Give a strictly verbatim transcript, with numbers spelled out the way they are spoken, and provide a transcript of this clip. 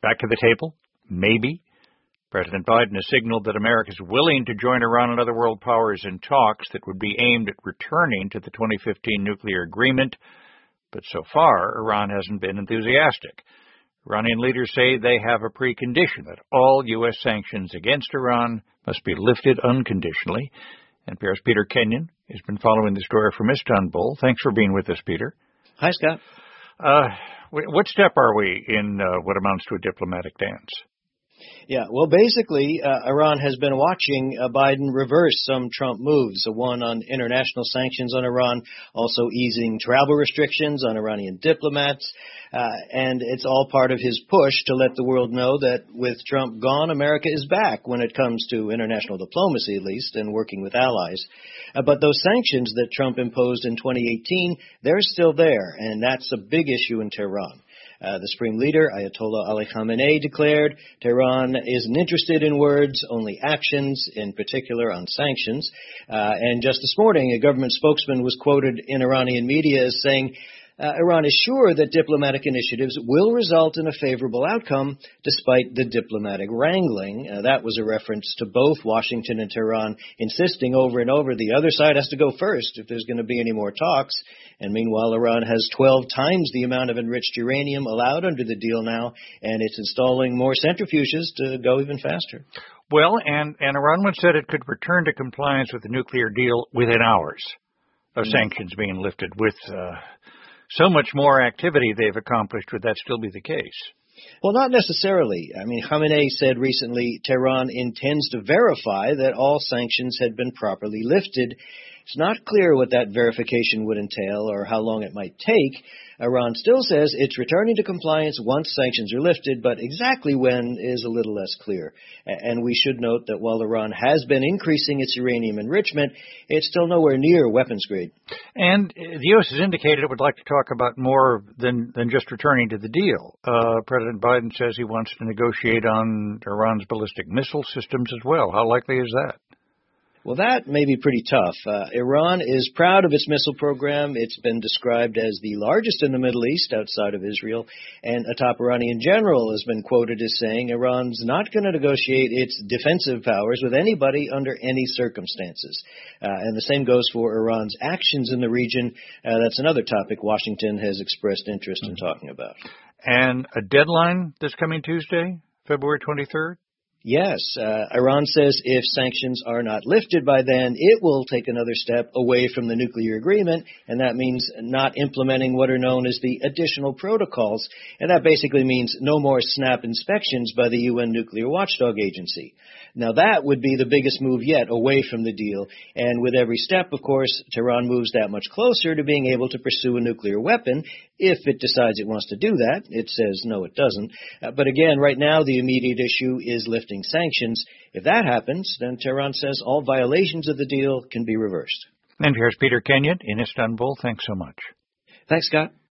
back to the table? Maybe. President Biden has signaled that America is willing to join Iran and other world powers in talks that would be aimed at returning to the twenty fifteen nuclear agreement. But so far, Iran hasn't been enthusiastic. Iranian leaders say they have a precondition that all U S sanctions against Iran must be lifted unconditionally. N P R's Peter Kenyon has been following the story from Istanbul. Thanks for being with us, Peter. Hi, Scott. Uh, what step are we in uh, what amounts to a diplomatic dance? Yeah, well, basically, uh, Iran has been watching uh, Biden reverse some Trump moves, the one on international sanctions on Iran, also easing travel restrictions on Iranian diplomats, uh, and it's all part of his push to let the world know that with Trump gone, America is back when it comes to international diplomacy, at least, and working with allies. Uh, but those sanctions that Trump imposed in twenty eighteen, they're still there, and that's a big issue in Tehran. Uh, the supreme leader, Ayatollah Ali Khamenei, declared Tehran isn't interested in words, only actions, in particular on sanctions. Uh, and just this morning, a government spokesman was quoted in Iranian media as saying, Uh, Iran is sure that diplomatic initiatives will result in a favorable outcome despite the diplomatic wrangling. Uh, that was a reference to both Washington and Tehran insisting over and over the other side has to go first if there's going to be any more talks. And meanwhile, Iran has twelve times the amount of enriched uranium allowed under the deal now, and it's installing more centrifuges to go even faster. Well, and, and Iran once said it could return to compliance with the nuclear deal within hours of mm-hmm. sanctions being lifted with uh, so much more activity they've accomplished. Would that still be the case? Well, not necessarily. I mean, Khamenei said recently Tehran intends to verify that all sanctions had been properly lifted. It's not clear what that verification would entail or how long it might take. Iran still says it's returning to compliance once sanctions are lifted, but exactly when is a little less clear. And we should note that while Iran has been increasing its uranium enrichment, it's still nowhere near weapons grade. And the U S has indicated it would like to talk about more than, than just returning to the deal. Uh, President Biden says he wants to negotiate on Iran's ballistic missile systems as well. How likely is that? Well, that may be pretty tough. Uh, Iran is proud of its missile program. It's been described as the largest in the Middle East outside of Israel. And a top Iranian general has been quoted as saying Iran's not going to negotiate its defensive powers with anybody under any circumstances. Uh, and the same goes for Iran's actions in the region. Uh, that's another topic Washington has expressed interest mm-hmm. in talking about. And a deadline this coming Tuesday, February twenty-third? Yes, uh, Iran says if sanctions are not lifted by then, it will take another step away from the nuclear agreement, and that means not implementing what are known as the additional protocols, and that basically means no more snap inspections by the U N Nuclear Watchdog Agency. Now that would be the biggest move yet away from the deal, and with every step, of course, Tehran moves that much closer to being able to pursue a nuclear weapon if it decides it wants to do that. It says no, it doesn't. Uh, but again, right now the immediate issue is lifting sanctions. If that happens, then Tehran says all violations of the deal can be reversed. And here's Peter Kenyon in Istanbul. Thanks so much. Thanks, Scott.